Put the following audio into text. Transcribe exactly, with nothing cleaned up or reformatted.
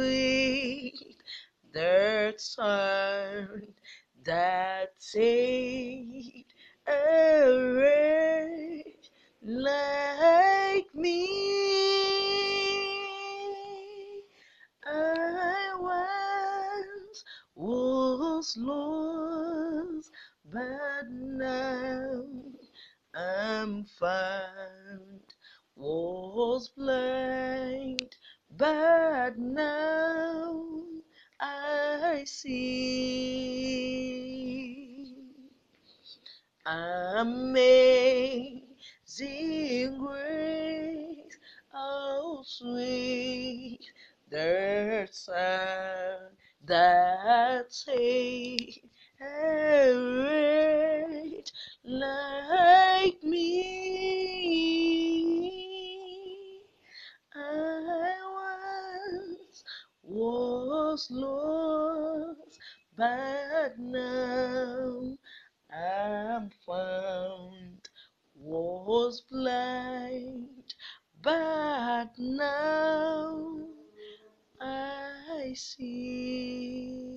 sweet the sound that saved a wretch like me. I once was lost, but now I'm found. Was blind, but now I see. Amazing grace, how sweet the sound that saved a wretch like me. I once was lost, but now I'm found. Was blind, but now I see.